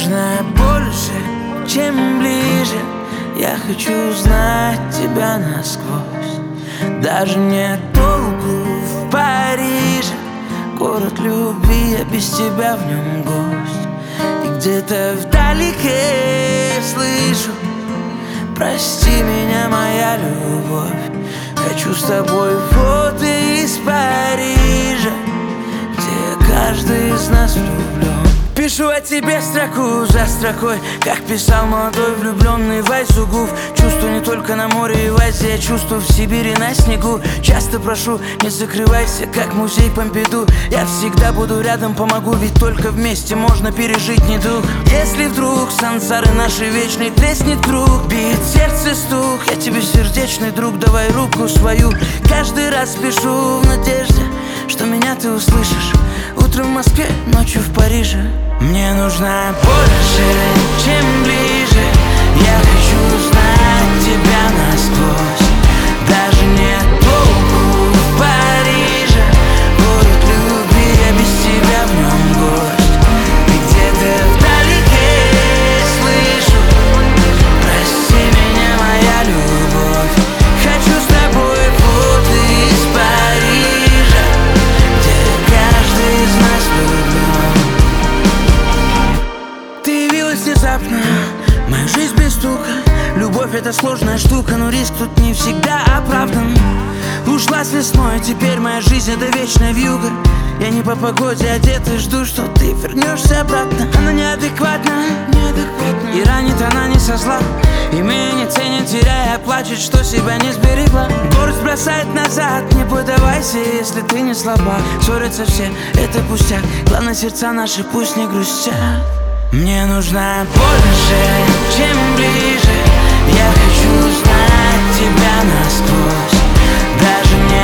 нужно больше, чем ближе. Я хочу знать тебя насквозь. Даже не толку в Париже. Город любви, я без тебя в нем гость. И где-то вдалеке я слышу: прости меня, моя любовь. Хочу с тобой фото из Парижа, где каждый из нас влюблен. Пишу о тебе строку за строкой, как писал молодой влюбленный Вайсугуф. Чувствую не только на море и в Азии, я чувствую в Сибири на снегу. Часто прошу, не закрывайся, как музей Помпиду. Я всегда буду рядом, помогу, ведь только вместе можно пережить недуг. Если вдруг сансары нашей вечной треснет круг, бит сердце стук, я тебе сердечный друг, давай руку свою. Каждый раз пишу в надежде, что меня ты услышишь. Утром в Москве, ночью в Париже. Мне нужно больше, чем ближе. Я хочу знать тебя насквозь. Даже не толку в Париже. Город любви, я без тебя в нем гость. И где-то вдалеке слышу: прости меня, моя любовь. Хочу с тобой фото из Парижа, где каждый из нас влюблен. Ты явилась внезапно, мою жизнь без стука. Любовь — это сложная штука, но риск тут не всегда оправдан. Ушла с весной, теперь моя жизнь — это вечная вьюга. Я не по погоде одет и жду, что ты вернешься обратно. Она неадекватна, и ранит она не со зла. И меня не ценит, теряя, плачет, что себя не сберегла. Город бросает назад, не поддавайся, если ты не слаба. Ссорятся все, это пустяк, главное, сердца наши пусть не грустят. Мне нужно больше, чем ближе. Я хочу знать тебя насквозь. Даже не